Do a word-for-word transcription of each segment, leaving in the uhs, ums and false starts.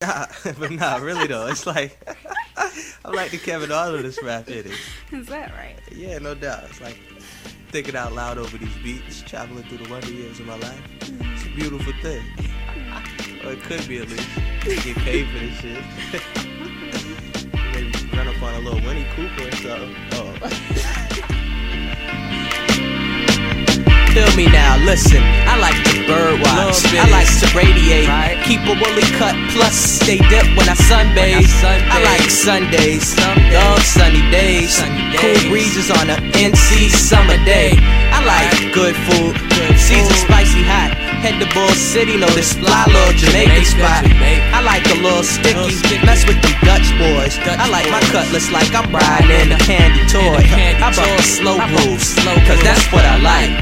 nah, but nah, really though. It's like I'm like the Kevin Hart of this rap it is. Is that right? Yeah, no doubt. It's like thinking out loud over these beats, traveling through the wonder years of my life. It's a beautiful thing. Or it could be at least. Get paid for this shit. Maybe run up on a little Winnie Cooper or something. Oh. Feel me now, listen, I like to bird watch, I like to radiate, right. Keep a woolly cut, plus stay dip when I sunbathe. I, I like Sundays, love sunny days, sunny days. Cool breezes on a N C summer day. I like good food, good season spicy hot. Head to Bull City, know this fly little Jamaican spot. I like a little sticky, mess with them Dutch boys. I like my cutlass like I'm riding in a candy toy. I brought slow grooves, cause that's what I like.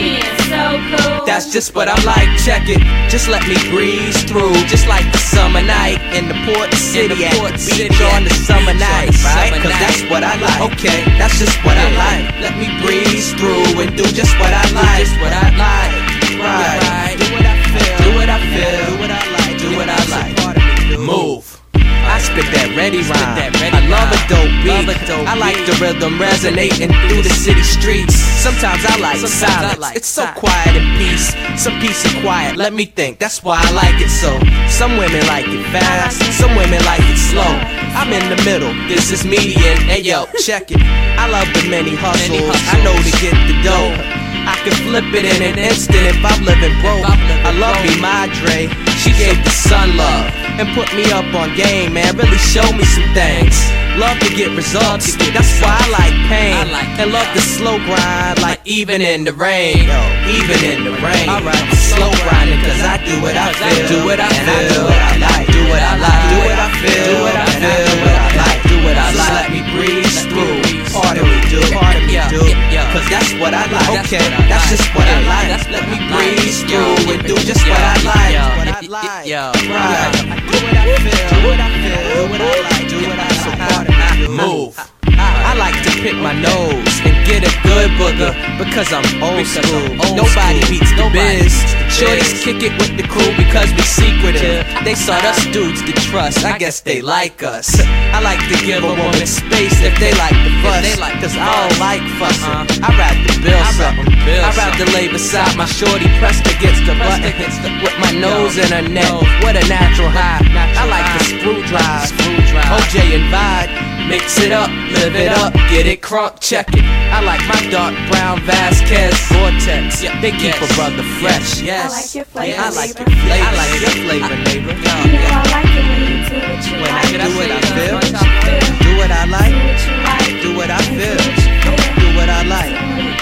So cool. That's just what I'm like, check it. Just let me breeze through, just like the summer night in the port city at the beach on the summer night, right? Cause that's what I like. Okay, that's just what I like. Let me breeze through and do just what I like. Just what I like. Right. Do what I feel. Do what I feel. Do what I like. Do what I like. Move. I spit that ready rhyme. I love a dope beat. I like the rhythm resonating through the city streets. Sometimes I like silence. It's so quiet and peace. Some peace and quiet. Let me think. That's why I like it so. Some women like it fast. Some women like it slow. I'm in the middle. This is median. Hey yo, check it. I love the many hustles. I know to get the dough. I can flip it in an instant if I'm living broke. I love me Madre, she gave the sun love and put me up on game, man, really show me some things. Love to get results, that's why I like pain. And love the slow grind, like even in the rain. Even in the rain, alright, I'm slow grinding cause I do what I feel. Do what I feel, and I do what I like. Do what I feel, do what I feel, do what I like. Do what I like, let me breeze through. Part of me do, part of me do, cause that's what I like. Okay, that's just what I like. Let me breeze through and do just what I like. What I like, right. Do what I feel, do what I feel, do what I like, do what I like. Move. I like to pick my nose and get a good booger because I'm old school. Nobody beats the biz. Shorties kick it with the crew because we secretive. They sought us dudes to trust, I guess they like us. I like to give a woman space if they like the fuss, cause I don't like fussing. I'd rather build something. I'd rather lay beside my shorty pressed against the button with my nose in her neck. What a natural high. I like the screw drive. O J and Vide. Mix it up, live it up, get it crunk, check it. I like my dark brown Vasquez Vortex. They keep a brother fresh. Yes. I like your flavor. I like your flavor. I like your flavor, neighbor. You know I like it when you do what you When I like. do what I feel, do what I like, do what I feel, do what I like.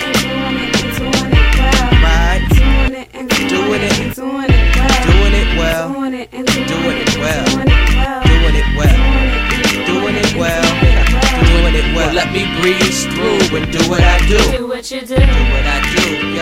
Right. Doing it, doing it well, doing it well, doing it well, doing it well, doing it well. Let me breeze through and do what I do. Do what you do. Do what I do.